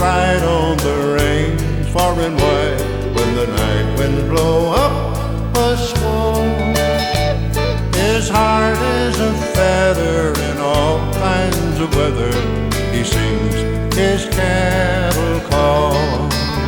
ride on the range far and wide when the night winds blow up a swan. His heart is a feather in all kinds of weather. He sings his cattle call.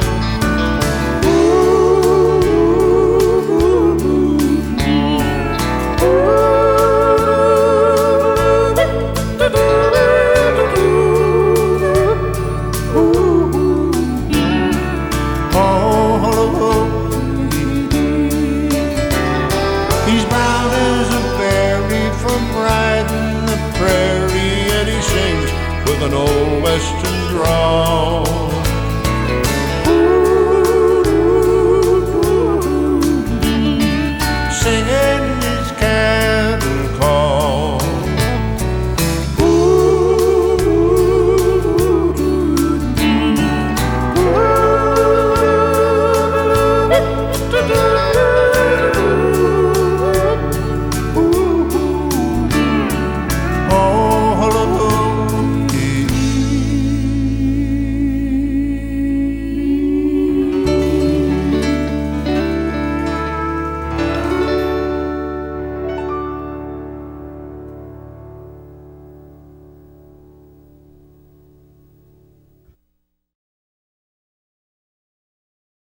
He's brown as a berry from riding the prairie, and he sings with an old western drawl.